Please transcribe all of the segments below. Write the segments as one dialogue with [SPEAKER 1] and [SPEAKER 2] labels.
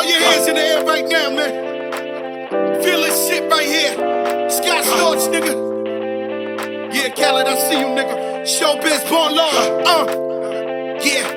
[SPEAKER 1] Throw your hands in the air right now, man. Feel this shit right here. Scott Storch, nigga. Yeah, Khaled, I see you, nigga. Showbiz, born law. Yeah.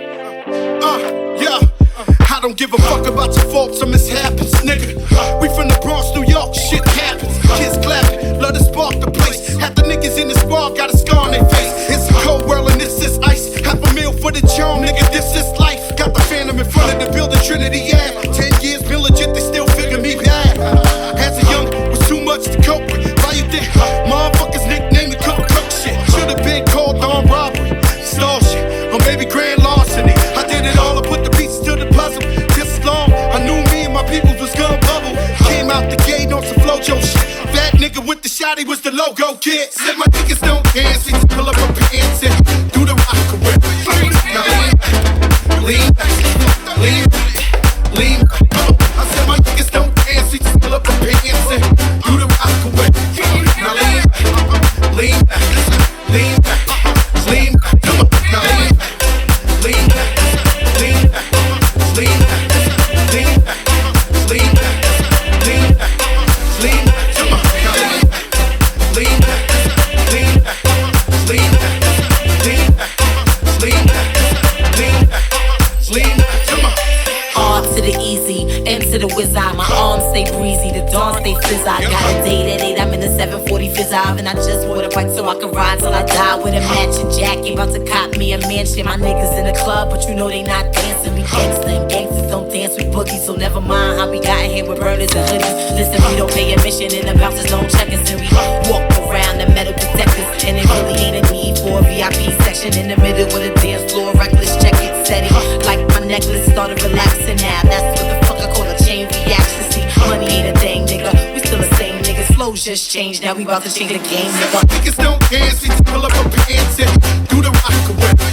[SPEAKER 1] I don't give a fuck about your faults or mishaps, nigga. We from the Bronx, New York, shit happens. Kids clapping, love to spark the place. Half the niggas in the squad got a scar on their face. It's a cold world and this is ice. Half a meal for the charm, nigga, this is life. Got the Phantom in front of the building, Trinity, yeah. 10 years been legit, they still figure me bad. As a young, was too much to cope with. Why you think motherfuckers nickname me cook shit? Should've been called on robbery, extortion, or maybe grand larceny. I did it all, I put the pieces to the puzzle. Just as long, I knew me and my peoples was gonna bubble. Came out the gate on some flojo shit. That nigga with the shot, he was the logo kid. Said my niggas don't dance, he just pull up her pants and do the rock away. Now lean back, lean back, lean back. I said my niggas don't dance, he just pull up her pants and do the rock away. Now lean back, lean back, lean back, lean back. Come on, now lean back, lean back, lean back, lean back, lean back, lean back, lean back, lean back. Come on, now lean back, lean back, lean back, lean back, lean back, lean back, lean back, lean back. Come on.
[SPEAKER 2] R to the easy, M to the wizard. My arms stay breezy, the dawn stay fizz. I got a date at 8, I'm in the 740 fizz. And I just bought a bike so I can ride till I die with a matching jacket. About to cop me a mansion. My niggas in the club, but you know they not dancing. We gangsta and gangsters don't dance with boogies. So never mind how we got here with burners and hoodies. Listen, we don't pay admission and the bouncers don't check us. And we walk around the metal detectors. And it really ain't a need for a VIP section in the middle with a dance floor. Reckless, check it, steady. Like my necklace started relaxing now. That's what the fuck I call a chain reaction. See, money ain't a thing, nigga. We still the same niggas. Flows just changed. Now we about to change the game, nigga.
[SPEAKER 1] Niggas don't dance, he just pull up her pants and do the rock away.